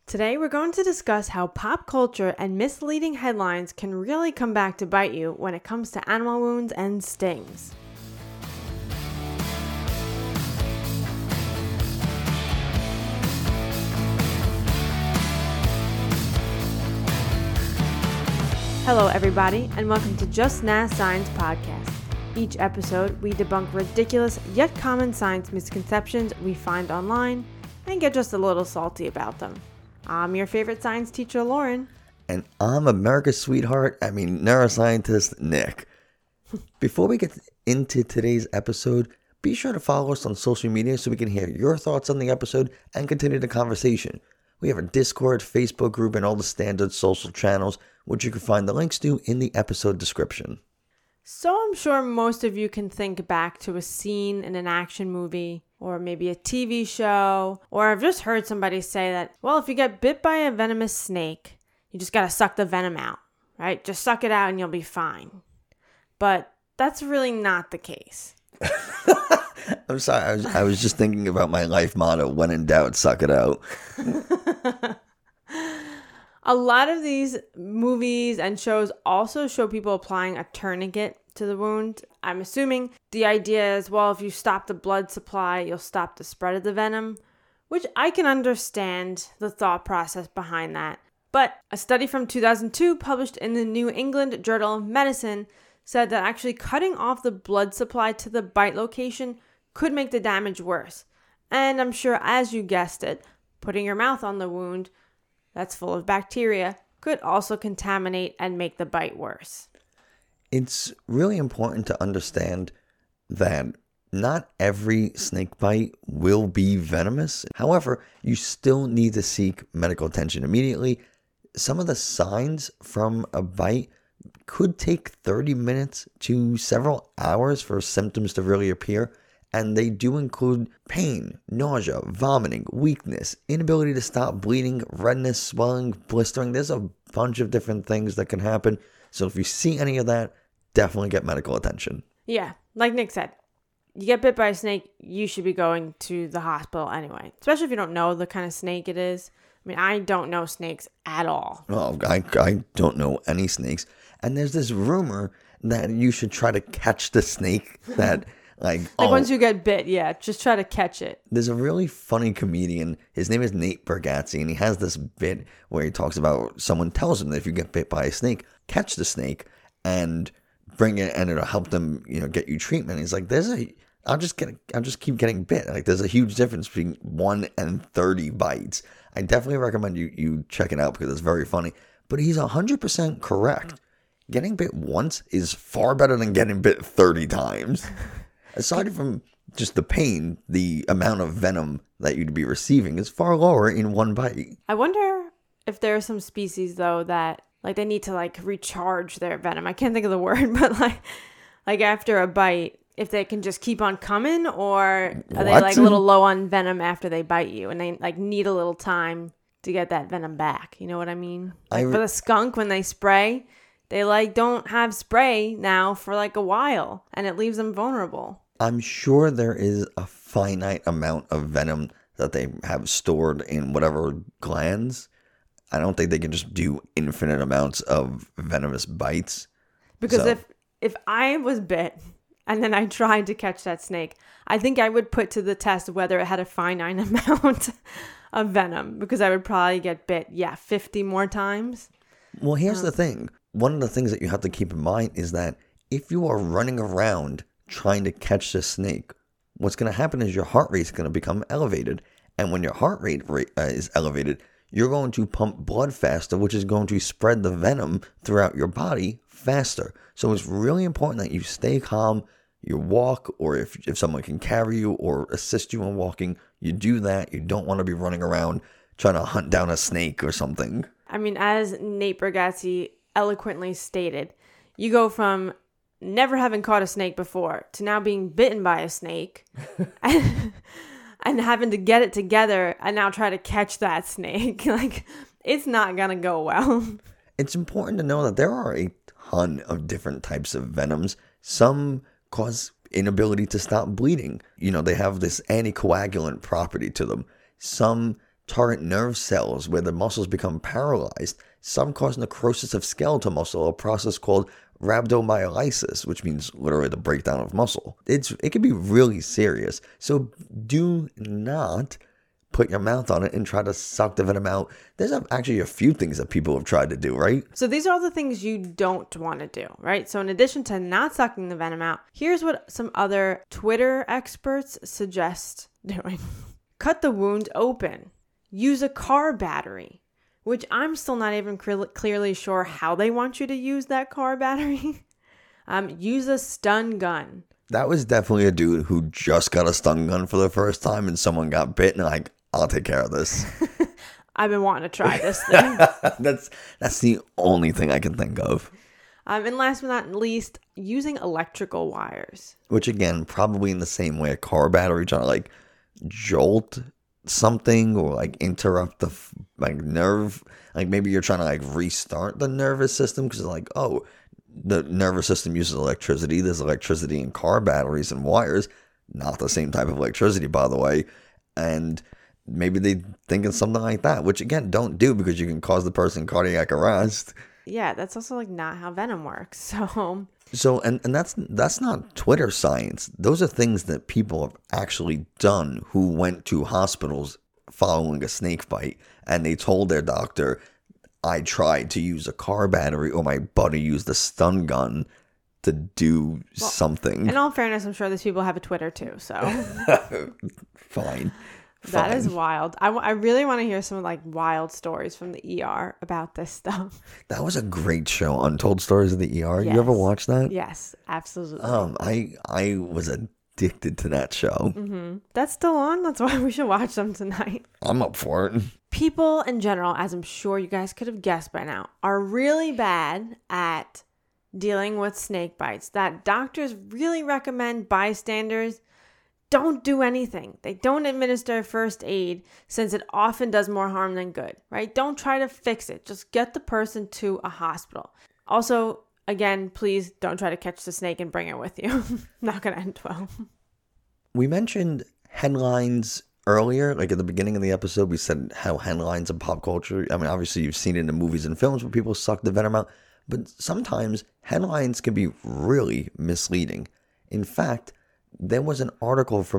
Today we're going to discuss how pop culture and misleading headlines can really come back to bite you when it comes to animal wounds and stings. Hello everybody, and welcome to Just Nah Science Podcast. Each episode, we debunk ridiculous yet common science misconceptions we find online and get just a little salty about them. I'm your favorite science teacher, Lauren. And I'm America's sweetheart, neuroscientist, Nick. Before we get into today's episode, be sure to follow us on social media so we can hear your thoughts on the episode and continue the conversation. We have a Discord, Facebook group, and all the standard social channels, which you can find the links to in the episode description. So I'm sure most of you can think back to a scene in an action movie or maybe a TV show, or I've just heard somebody say that, well, if you get bit by a venomous snake, you just gotta suck the venom out, right? Just suck it out and you'll be fine. But that's really not the case. I'm sorry, I was just thinking about my life motto, when in doubt, suck it out. A lot of these movies and shows also show people applying a tourniquet to the wound. I'm assuming the idea is, well, if you stop the blood supply, you'll stop the spread of the venom, which I can understand the thought process behind that. But a study from 2002 published in the New England Journal of Medicine said that actually cutting off the blood supply to the bite location could make the damage worse. And I'm sure, as you guessed it, putting your mouth on the wound that's full of bacteria could also contaminate and make the bite worse. It's really important to understand that not every snake bite will be venomous. However, you still need to seek medical attention immediately. Some of the signs from a bite could take 30 minutes to several hours for symptoms to really appear. And they do include pain, nausea, vomiting, weakness, inability to stop bleeding, redness, swelling, blistering. There's a bunch of different things that can happen. So if you see any of that, definitely get medical attention. Yeah, like Nick said, you get bit by a snake, you should be going to the hospital anyway, especially if you don't know the kind of snake it is. I mean, I don't know snakes at all. Oh, I don't know any snakes. And there's this rumor that you should try to catch the snake that... Once you get bit, yeah, just try to catch it. There's a really funny comedian. His name is Nate Bargatze, and he has this bit where he talks about someone tells him that if you get bit by a snake, catch the snake and bring it, and it'll help them, get you treatment. He's like, I'll just keep getting bit. Like, there's a huge difference between 1 and 30 bites. I definitely recommend you check it out because it's very funny. But he's 100% correct. Getting bit once is far better than getting bit 30 times. Aside from just the pain, the amount of venom that you'd be receiving is far lower in one bite. I wonder if there are some species, though, that they need to recharge their venom. I can't think of the word, but like after a bite, if they can just keep on coming, or are they a little low on venom after they bite you and they need a little time to get that venom back? You know what I mean? For the skunk, when they spray, they don't have spray now for a while, and it leaves them vulnerable. I'm sure there is a finite amount of venom that they have stored in whatever glands. I don't think they can just do infinite amounts of venomous bites. Because if I was bit and then I tried to catch that snake, I think I would put to the test whether it had a finite amount of venom, because I would probably get bit, 50 more times. Well, here's the thing. One of the things that you have to keep in mind is that if you are running around trying to catch the snake, what's going to happen is your heart rate is going to become elevated. And when your heart rate is elevated, you're going to pump blood faster, which is going to spread the venom throughout your body faster. So it's really important that you stay calm, you walk, or if someone can carry you or assist you in walking, you do that. You don't want to be running around trying to hunt down a snake or something. I mean, as Nate Bargatze eloquently stated, you go from never having caught a snake before to now being bitten by a snake and having to get it together and now try to catch that snake. It's not gonna go well. It's important to know that there are a ton of different types of venoms. Some cause inability to stop bleeding. They have this anticoagulant property to them. Some target nerve cells where the muscles become paralyzed. Some cause necrosis of skeletal muscle, a process called rhabdomyolysis, which means literally the breakdown of muscle. It can be really serious. So do not put your mouth on it and try to suck the venom out. There's actually a few things that people have tried to do, right? So these are all the things you don't want to do, right? So in addition to not sucking the venom out, here's what some other Twitter experts suggest doing. Cut the wound open. Use a car battery, which I'm still not even clearly sure how they want you to use that car battery. Use a stun gun. That was definitely a dude who just got a stun gun for the first time and someone got bit and like, I'll take care of this. I've been wanting to try this thing. That's the only thing I can think of. And last but not least, using electrical wires. Which again, probably in the same way a car battery trying to like jolt something or like interrupt the like nerve. Like maybe you're trying to like restart the nervous system because like, oh, the nervous system uses electricity. There's electricity in car batteries and wires. Not the same type of electricity, by the way. And maybe they thinking something like that, which again, don't do because you can cause the person cardiac arrest. Yeah, that's also like not how venom works. So and that's not Twitter science. Those are things that people have actually done who went to hospitals following a snake bite and they told their doctor, I tried to use a car battery or my buddy used a stun gun to do something. In all fairness, I'm sure these people have a Twitter too, so. Fine. That is wild. I really want to hear some like wild stories from the ER about this stuff. That was a great show, Untold Stories of the ER. Yes. You ever watch that? Yes, absolutely. I was addicted to that show. Mm-hmm. That's still on. That's why we should watch them tonight. I'm up for it. People in general, as I'm sure you guys could have guessed by now, are really bad at dealing with snake bites. That doctors really recommend bystanders don't do anything. They don't administer first aid since it often does more harm than good, right? Don't try to fix it. Just get the person to a hospital. Also, again, please don't try to catch the snake and bring it with you. Not going to end well. We mentioned headlines earlier, like at the beginning of the episode, we said how headlines in pop culture, I mean, obviously you've seen it in movies and films where people suck the venom out, but sometimes headlines can be really misleading. In fact, there was an article from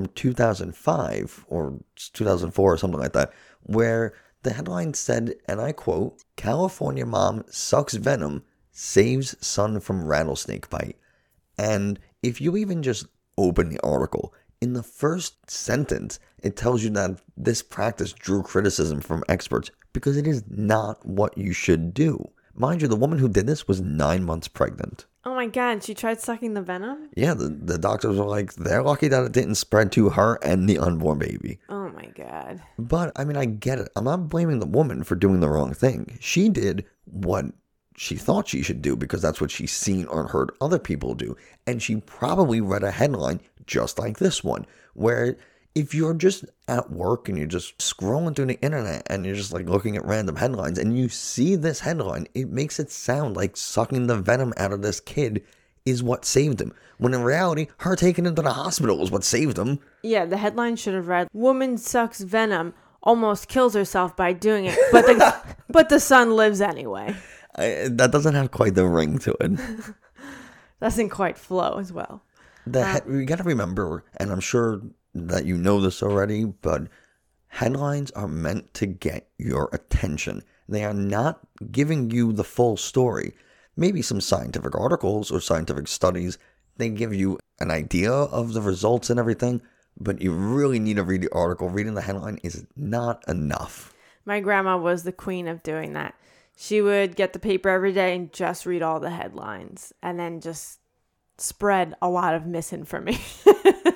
2005 or 2004 or something like that, where the headline said, and I quote, California mom sucks venom, saves son from rattlesnake bite. And if you even just open the article, in the first sentence, it tells you that this practice drew criticism from experts because it is not what you should do. Mind you, the woman who did this was 9 months pregnant. Oh my God, she tried sucking the venom? Yeah, the doctors were like, they're lucky that it didn't spread to her and the unborn baby. Oh my God. But, I mean, I get it. I'm not blaming the woman for doing the wrong thing. She did what she thought she should do because that's what she's seen or heard other people do. And she probably read a headline just like this one, where if you're just at work and you're just scrolling through the internet and you're just like looking at random headlines and you see this headline, it makes it sound like sucking the venom out of this kid is what saved him. When in reality, her taking him to the hospital is what saved him. Yeah, the headline should have read, Woman sucks venom, almost kills herself by doing it, but the son lives anyway. That doesn't have quite the ring to it. Doesn't quite flow as well. You got to remember, and I'm sure that you know this already, but headlines are meant to get your attention. They are not giving you the full story. Maybe some scientific articles or scientific studies, they give you an idea of the results and everything, but you really need to read the article. Reading the headline is not enough. My grandma was the queen of doing that. She would get the paper every day and just read all the headlines and then just spread a lot of misinformation.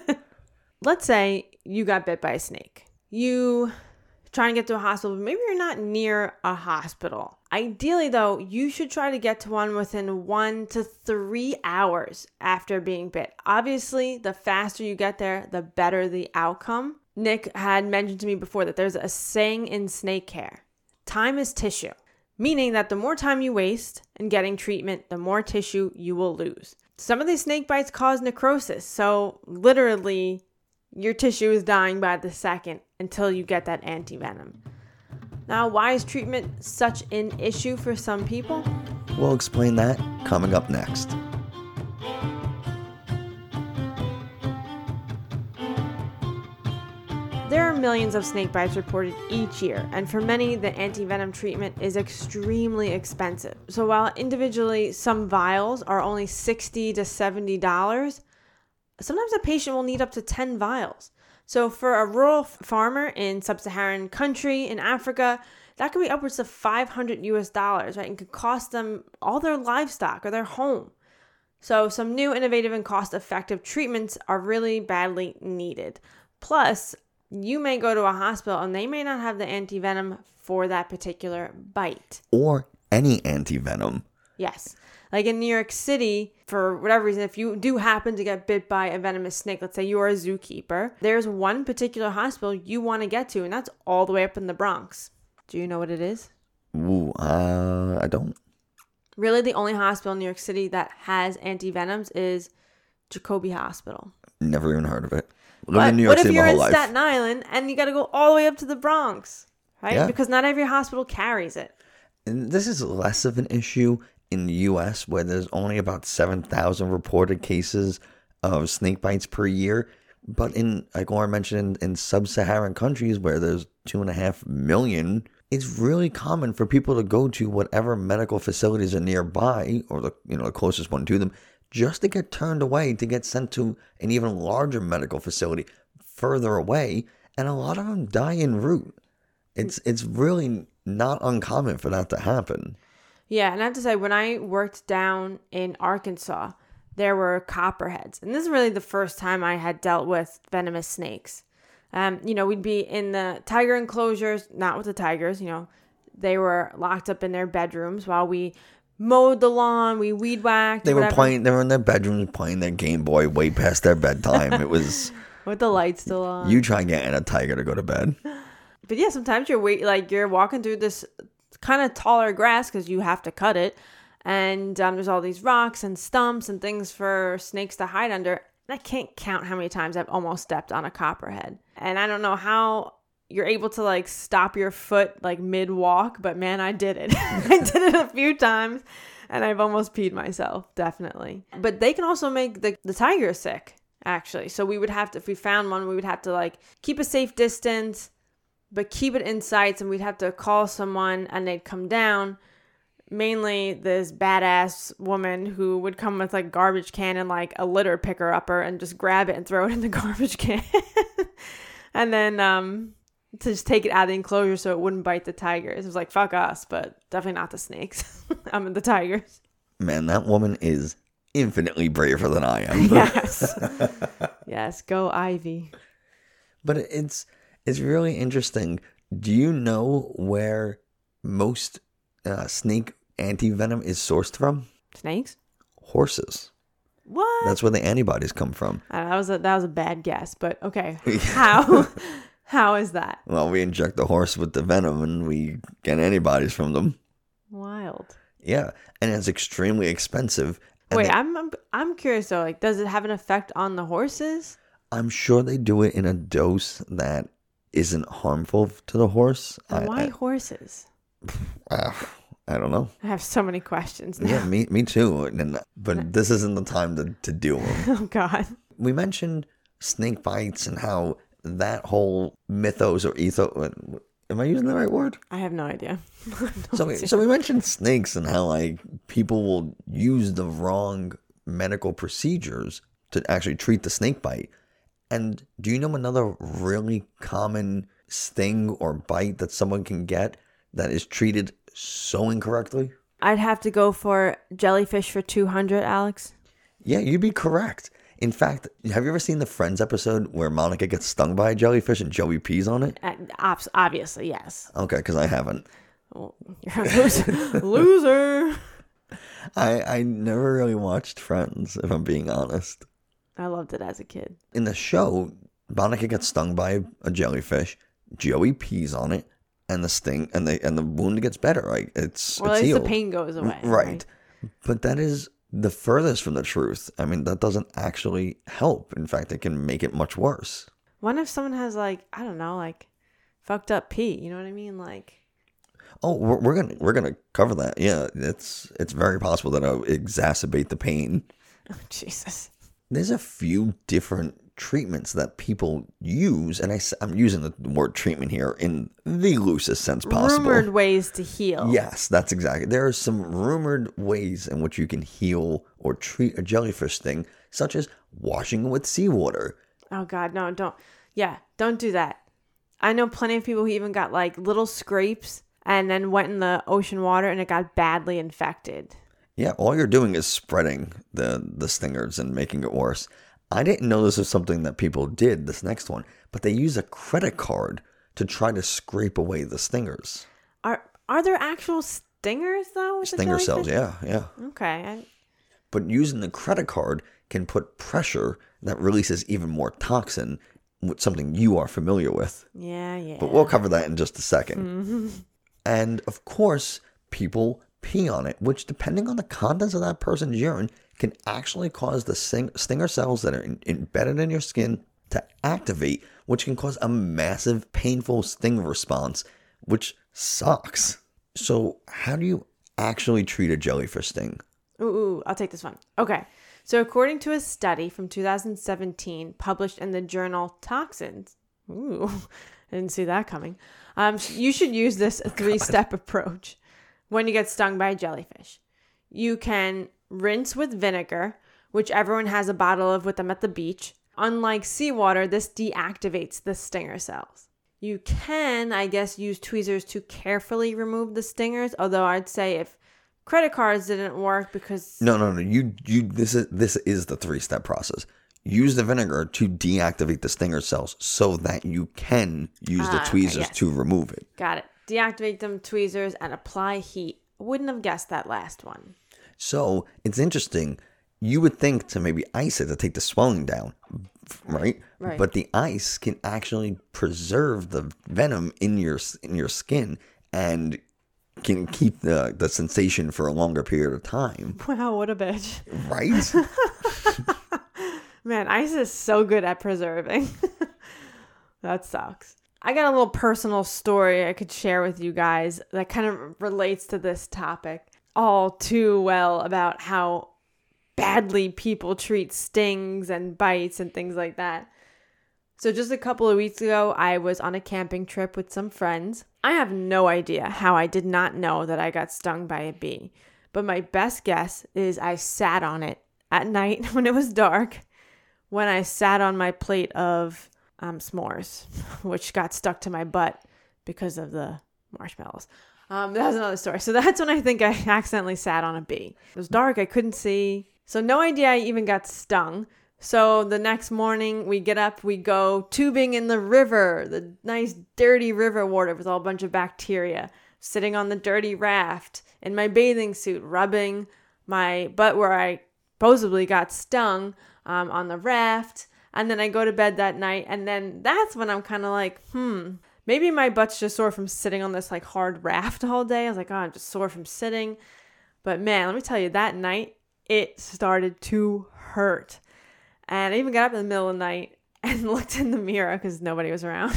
Let's say you got bit by a snake. You trying to get to a hospital, but maybe you're not near a hospital. Ideally, though, you should try to get to one within 1 to 3 hours after being bit. Obviously, the faster you get there, the better the outcome. Nick had mentioned to me before that there's a saying in snake care. Time is tissue, meaning that the more time you waste in getting treatment, the more tissue you will lose. Some of these snake bites cause necrosis, so literally your tissue is dying by the second until you get that anti-venom. Now, why is treatment such an issue for some people? We'll explain that coming up next. There are millions of snake bites reported each year, and for many, the antivenom treatment is extremely expensive. So while individually some vials are only $60 to $70, sometimes a patient will need up to 10 vials. So for a rural farmer in sub-Saharan country in Africa, that could be upwards of $500, right? And could cost them all their livestock or their home. So some new innovative and cost-effective treatments are really badly needed. Plus, you may go to a hospital and they may not have the antivenom for that particular bite. Or any antivenom. Yes. Like in New York City, for whatever reason, if you do happen to get bit by a venomous snake, let's say you are a zookeeper, there's one particular hospital you want to get to, and that's all the way up in the Bronx. Do you know what it is? Ooh, I don't. Really, the only hospital in New York City that has antivenoms is Jacobi Hospital. Never even heard of it. But what if you're in Staten Island and you got to go all the way up to the Bronx, right? Yeah. Because not every hospital carries it. And this is less of an issue in the U.S., where there's only about 7,000 reported cases of snake bites per year. But like Lauren mentioned, in sub-Saharan countries where there's 2.5 million, it's really common for people to go to whatever medical facilities are nearby, or the closest one to them, just to get turned away to get sent to an even larger medical facility further away, and a lot of them die en route. It's really not uncommon for that to happen. Yeah, and I have to say, when I worked down in Arkansas, there were copperheads. And this is really the first time I had dealt with venomous snakes. We'd be in the tiger enclosures, not with the tigers, they were locked up in their bedrooms while we mowed the lawn, we weed whacked. They were in their bedrooms playing their Game Boy way past their bedtime. It was with the lights still on. You try getting a tiger to go to bed. But yeah, sometimes you're walking through this kind of taller grass because you have to cut it, and there's all these rocks and stumps and things for snakes to hide under. And I can't count how many times I've almost stepped on a copperhead, and I don't know how you're able to stop your foot mid-walk, but man, I did it. I did it a few times, and I've almost peed myself, definitely. But they can also make the tiger sick, actually. So we would have to, if we found one, we would have to keep a safe distance, but keep it in sight, and we'd have to call someone, and they'd come down. Mainly this badass woman who would come with garbage can and a litter picker upper and just grab it and throw it in the garbage can. And then to just take it out of the enclosure so it wouldn't bite the tigers. It was fuck us, but definitely not the snakes. I mean, the tigers. Man, that woman is infinitely braver than I am. Yes. Yes, go Ivy. But it's really interesting. Do you know where most snake antivenom is sourced from? Snakes? Horses. What? That's where the antibodies come from. That was a bad guess, but okay. How? How is that? Well, we inject the horse with the venom and we get antibodies from them. Wild. Yeah, and it's extremely expensive. And wait, I'm curious though. Does it have an effect on the horses? I'm sure they do it in a dose that isn't harmful to the horse. And why horses? I don't know. I have so many questions now. Yeah, me too. But this isn't the time to do them. Oh God. We mentioned snake bites and how that whole mythos or ethos. Am I using the right word? I have no idea. So we mentioned snakes and how people will use the wrong medical procedures to actually treat the snake bite. And do you know another really common sting or bite that someone can get that is treated so incorrectly? I'd have to go for jellyfish for 200, Alex. Yeah, you'd be correct. In fact, have you ever seen the Friends episode where Monica gets stung by a jellyfish and Joey pees on it? Obviously, yes. Okay, because I haven't. Well, you're a loser. I never really watched Friends, if I'm being honest. I loved it as a kid. In the show, Monica gets stung by a jellyfish, Joey pees on it, and the sting and the wound gets better. It's at least healed. The pain goes away. Right. But that is the furthest from the truth. I mean, that doesn't actually help. In fact, it can make it much worse. What if someone has fucked up pee? You know what I mean? Oh, we're gonna cover that. Yeah, it's very possible that it'll exacerbate the pain. Oh, Jesus. There's a few different treatments that people use, and I'm using the word treatment here in the loosest sense possible. Rumored ways to heal. Yes, that's exactly. There are some rumored ways in which you can heal or treat a jellyfish sting, such as washing with seawater. Oh, God, no, don't. Yeah, don't do that. I know plenty of people who even got like little scrapes and then went in the ocean water and it got badly infected. Yeah, all you're doing is spreading the stingers and making it worse. I didn't know this was something that people did, this next one, but they use a credit card to try to scrape away the stingers. Are there actual stingers, though? With Stinger cells, yeah. Okay. But using the credit card can put pressure that releases even more toxin, with something you are familiar with. Yeah. But we'll cover that in just a second. And, of course, people pee on it, which, depending on the contents of that person's urine, can actually cause the stinger cells that are embedded in your skin to activate, which can cause a massive, painful sting response, which sucks. So how do you actually treat a jellyfish sting? Ooh, I'll take this one. Okay. So according to a study from 2017 published in the journal Toxins, I didn't see that coming. You should use this 3-step approach when you get stung by a jellyfish. You can rinse with vinegar, which everyone has a bottle of with them at the beach. Unlike seawater, this deactivates the stinger cells. You can, I guess, use tweezers to carefully remove the stingers, although I'd say if credit cards didn't work because... No. This is the 3-step process. Use the vinegar to deactivate the stinger cells so that you can use the tweezers to remove it. Got it. Deactivate them tweezers and apply heat. Wouldn't have guessed that last one. So it's interesting. You would think to maybe ice it to take the swelling down, right? But the ice can actually preserve the venom in your skin and can keep the sensation for a longer period of time. Wow, what a bitch. Right? Man, ice is so good at preserving. That sucks. I got a little personal story I could share with you guys that kind of relates to this topic all too well about how badly people treat stings and bites and things like that. So just a couple of weeks ago, I was on a camping trip with some friends. I have no idea how I did not know that I got stung by a bee, but my best guess is I sat on it at night when it was dark, when I sat on my plate of s'mores, which got stuck to my butt because of the marshmallows. That was another story. So that's when I think I accidentally sat on a bee. It was dark. I couldn't see. So no idea I even got stung. So the next morning we get up, we go tubing in the river, the nice dirty river water with all a bunch of bacteria, sitting on the dirty raft in my bathing suit, rubbing my butt where I supposedly got stung on the raft. And then I go to bed that night, and then that's when I'm kind of like, maybe my butt's just sore from sitting on this like hard raft all day. I was like, oh, I'm just sore from sitting. But man, let me tell you, that night, it started to hurt. And I even got up in the middle of the night and looked in the mirror because nobody was around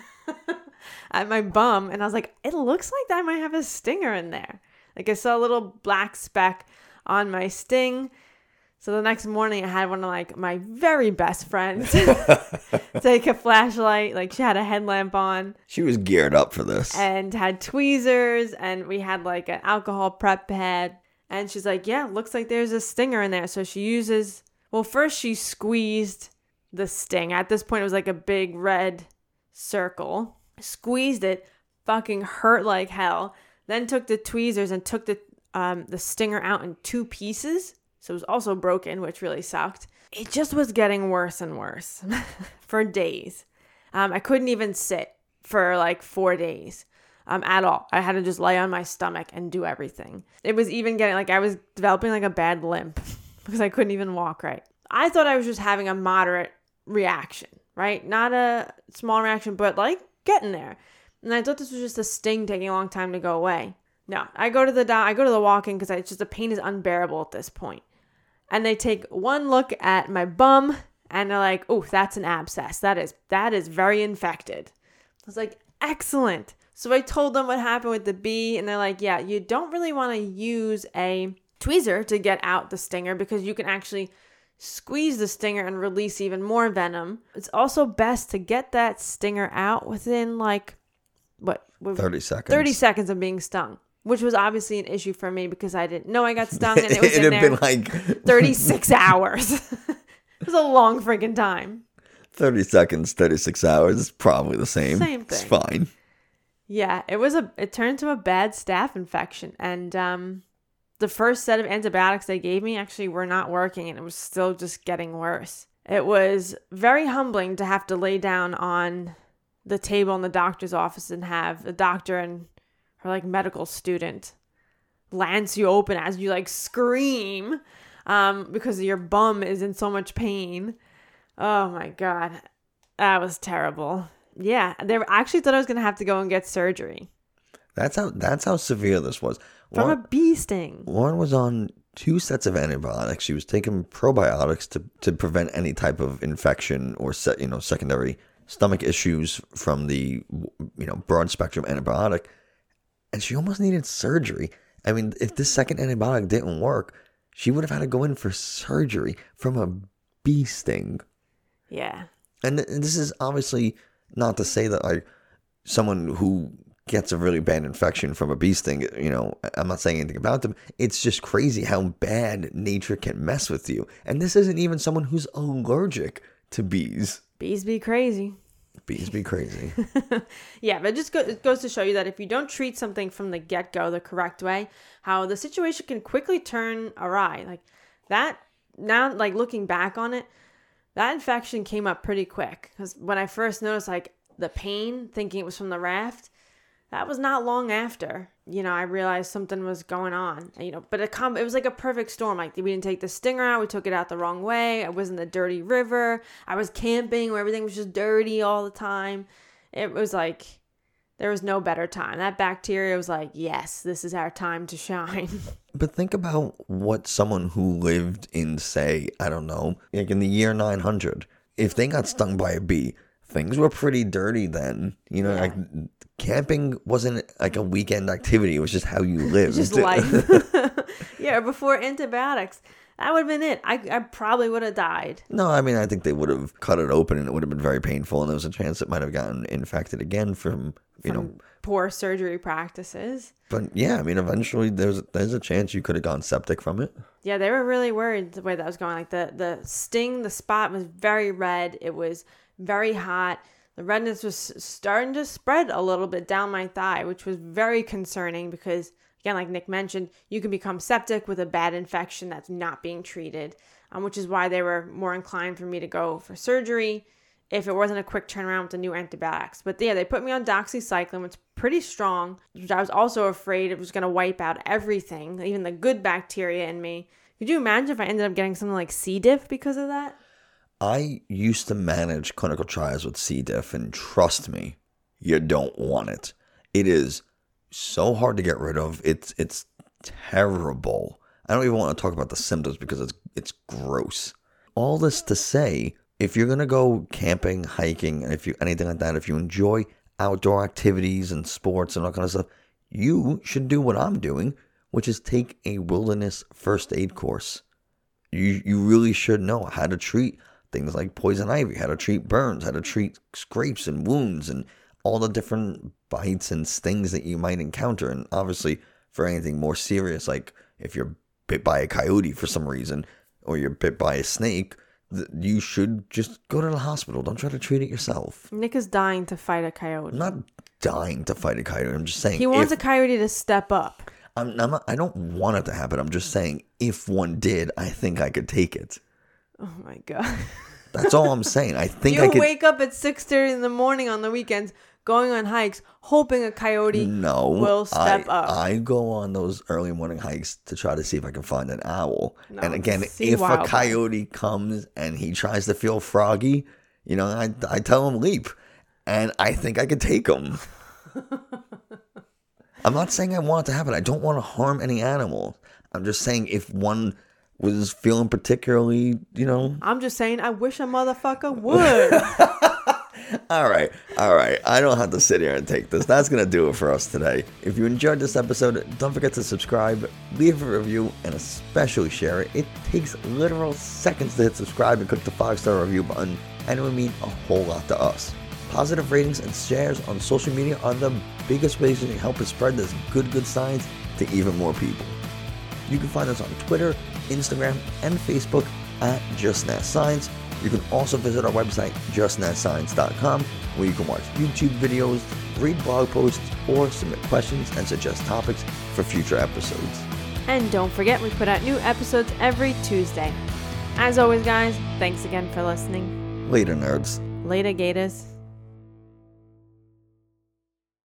at my bum. And I was like, it looks like I might have a stinger in there. Like I saw a little black speck on my sting. So the next morning I had one of like my very best friends take a flashlight. Like she had a headlamp on. She was geared up for this. And had tweezers, and we had like an alcohol prep pad. And she's like, yeah, looks like there's a stinger in there. So she uses, well, first she squeezed the sting. At this point it was like a big red circle. Squeezed it, fucking hurt like hell. Then took the tweezers and took the stinger out in 2 pieces. So it was also broken, which really sucked. It just was getting worse and worse for days. I couldn't even sit for like 4 days at all. I had to just lay on my stomach and do everything. It was even getting like I was developing like a bad limp because I couldn't even walk right. I thought I was just having a moderate reaction, right? Not a small reaction, but like getting there. And I thought this was just a sting taking a long time to go away. No, I go to the walk-in because it's just the pain is unbearable at this point. And they take one look at my bum and they're like, oh, that's an abscess. That is very infected. I was like, excellent. So I told them what happened with the bee, and they're like, yeah, you don't really want to use a tweezer to get out the stinger because you can actually squeeze the stinger and release even more venom. It's also best to get that stinger out within 30 seconds. 30 seconds of being stung, which was obviously an issue for me because I didn't know I got stung, and it was It'd in have there been like 36 hours. It was a long freaking time. 30 seconds, 36 hours. It's probably the same. Same thing. It's fine. Yeah, it turned into a bad staph infection, and the first set of antibiotics they gave me actually were not working, and it was still just getting worse. It was very humbling to have to lay down on the table in the doctor's office and have the doctor and her medical student lance you open as you scream because your bum is in so much pain. Oh my God, that was terrible. Yeah, they actually thought I was gonna have to go and get surgery. That's how severe this was. From a bee sting. Lauren was on 2 sets of antibiotics. She was taking probiotics to prevent any type of infection or secondary stomach issues from the broad spectrum antibiotic, and she almost needed surgery. I mean, if this second antibiotic didn't work, she would have had to go in for surgery from a bee sting. Yeah. And this is obviously not to say that someone who gets a really bad infection from a bee sting, I'm not saying anything about them. It's just crazy how bad nature can mess with you. And this isn't even someone who's allergic to bees. Bees be crazy. Bees be crazy. Yeah, but it goes to show you that if you don't treat something from the get-go the correct way, how the situation can quickly turn awry. Now, looking back on it, that infection came up pretty quick. Because when I first noticed, the pain, thinking it was from the raft, that was not long after, I realized something was going on, but it was like a perfect storm. We didn't take the stinger out. We took it out the wrong way. I was in the dirty river. I was camping where everything was just dirty all the time. It was there was no better time. That bacteria was yes, this is our time to shine. But think about what someone who lived in, say, I don't know, in the year 900, if they got stung by a bee, things were pretty dirty then. Camping wasn't a weekend activity. It was just how you lived. Just life. Yeah, before antibiotics. That would have been it. I probably would have died. No, I mean, I think they would have cut it open and it would have been very painful. And there was a chance it might have gotten infected again from poor surgery practices. But yeah, I mean, eventually there's a chance you could have gone septic from it. Yeah, they were really worried the way that was going. The sting, the spot was very red. It was very hot. The redness was starting to spread a little bit down my thigh, which was very concerning because, again, like Nick mentioned, you can become septic with a bad infection that's not being treated, which is why they were more inclined for me to go for surgery if it wasn't a quick turnaround with the new antibiotics. But yeah, they put me on doxycycline, which is pretty strong, which I was also afraid it was going to wipe out everything, even the good bacteria in me. Could you imagine if I ended up getting something like C. diff because of that? I used to manage clinical trials with C. diff, and trust me, you don't want it. It is so hard to get rid of. It's terrible. I don't even want to talk about the symptoms because it's gross. All this to say, if you're gonna go camping, hiking, and anything like that, if you enjoy outdoor activities and sports and all kind of stuff, you should do what I'm doing, which is take a wilderness first aid course. You really should know how to treat things like poison ivy, how to treat burns, how to treat scrapes and wounds, and all the different bites and stings that you might encounter. And obviously, for anything more serious, like if you're bit by a coyote for some reason, or you're bit by a snake, you should just go to the hospital. Don't try to treat it yourself. Nick is dying to fight a coyote. I'm not dying to fight a coyote. I'm just saying. He wants a coyote to step up. I don't want it to happen. I'm just saying, if one did, I think I could take it. Oh my God. That's all I'm saying. I think I could wake up at 6:30 in the morning on the weekends, going on hikes, hoping a coyote will step up. I go on those early morning hikes to try to see if I can find an owl. No, and again, if a coyote comes and he tries to feel froggy, I tell him leap. And I think I could take him. I'm not saying I want it to happen. I don't want to harm any animal. I'm just saying if one was feeling particularly, I'm just saying I wish a motherfucker would. All right. I don't have to sit here and take this. That's going to do it for us today. If you enjoyed this episode, don't forget to subscribe, leave a review, and especially share it. It takes literal seconds to hit subscribe and click the 5-star review button, and it would mean a whole lot to us. Positive ratings and shares on social media are the biggest ways you can help us spread this good science to even more people. You can find us on Twitter, Instagram, and Facebook at JustNatScience. You can also visit our website, justnatscience.com, where you can watch YouTube videos, read blog posts, or submit questions and suggest topics for future episodes. And don't forget, we put out new episodes every Tuesday. As always, guys, thanks again for listening. Later, nerds. Later, Gators.